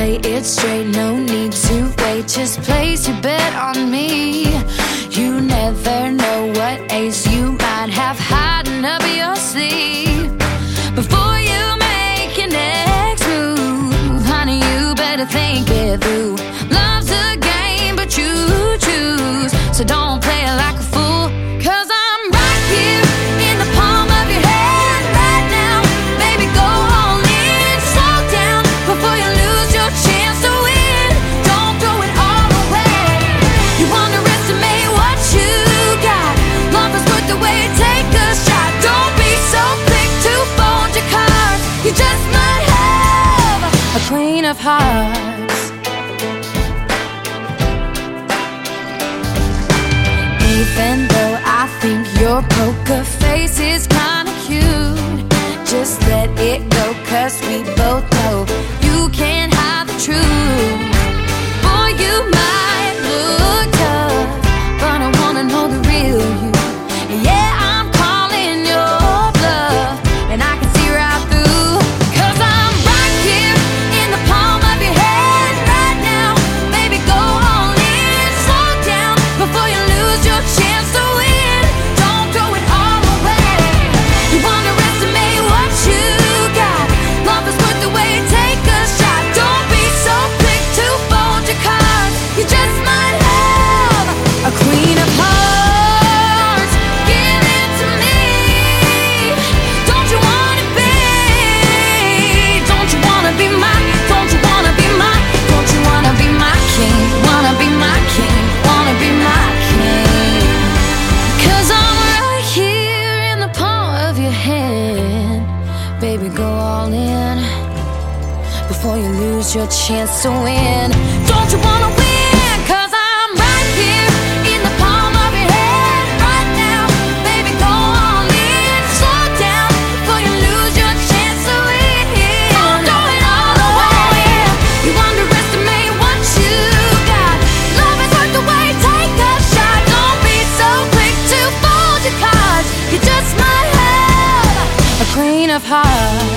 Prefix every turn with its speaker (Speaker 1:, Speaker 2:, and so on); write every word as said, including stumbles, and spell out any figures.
Speaker 1: play it straight, no need to wait. Just place your bet on me. You never know what ace you might have hiding up your sleeve. Before you make your next move, honey, you better think it through. Love's a game, but you choose, so don't play it like a fool. Cause I'm right here in the palm of your hand right now. Baby, go all in, slow down before you lose your chance to win. Don't throw it all away. You underestimate what you got. Love is worth the wait, take a shot. Don't be so quick to fold your cards. You just might have a queen of hearts. Even though I think your poker face is kinda cute, just let it go, cause we both know you can't hide the truth. Boy, you might look tough, but I wanna know the real you. Yeah, I'm calling your bluff, and I can see right through. Cause I'm right here in the palm of your hand right now. Baby, go all in, slow down before you lose your chance to win. Don't throw it all away. You underestimate what you got. Love is worth the wait, take a shot. Don't be so quick to fold your cards. You just might have a queen of hearts. Give it to me. Don't you wanna be? Don't you wanna be my? Don't you wanna be my? Don't you wanna be my king? Wanna be my king? Wanna be my king? Cause I'm right here in the palm of your hand. Baby, go all in before you lose your chance to win. Don't you wanna win? Cause I'm right here in the palm of your hand right now. Baby, go all in, slow down before you lose your chance to win. Don't throw it all away. You underestimate what you got. Love is worth the wait, take a shot. Don't be so quick to fold your cards. You just might have a queen of hearts.